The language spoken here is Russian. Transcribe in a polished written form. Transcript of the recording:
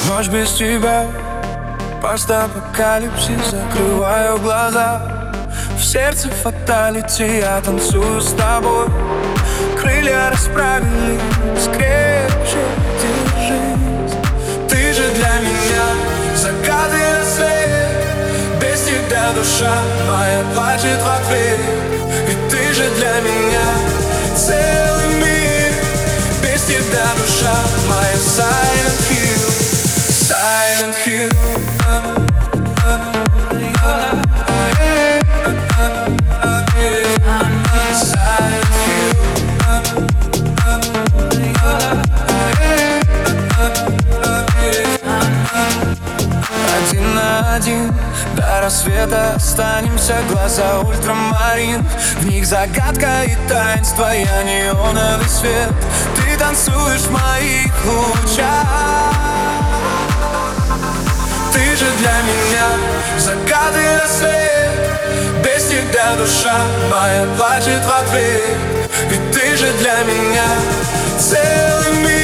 Ночь без тебя, постапокалипсис, закрываю глаза. В сердце фаталити, я танцую с тобой. Крылья расправились, крепче держись. Ты же для меня закат и рассвет. Без тебя душа моя плачет в ответ. Ведь ты же для меня целый мир. Без тебя душа моя Silent Hill. Silent Hill. Один на один до рассвета останемся, глаза ультрамарин. В них загадка и таинство, я неоновый свет. Ты танцуешь в моих лучах. Ты же для меня закат и рассвет. Без тебя душа моя плачет в ответ. Ведь ты же для меня целый мир.